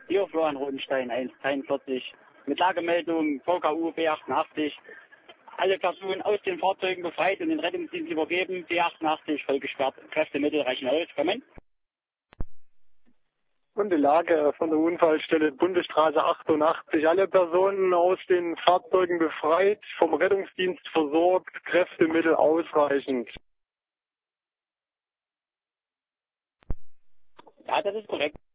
Hier Florian Rodenstein, 143. Mit Lagemeldung VKU B88. Alle Personen aus den Fahrzeugen befreit und den Rettungsdienst übergeben. B88 voll gesperrt. Kräftemittel reichen aus. Kommen. Und die Lage von der Unfallstelle Bundesstraße 88. Alle Personen aus den Fahrzeugen befreit, vom Rettungsdienst versorgt, Kräftemittel ausreichend. Ja, das ist korrekt.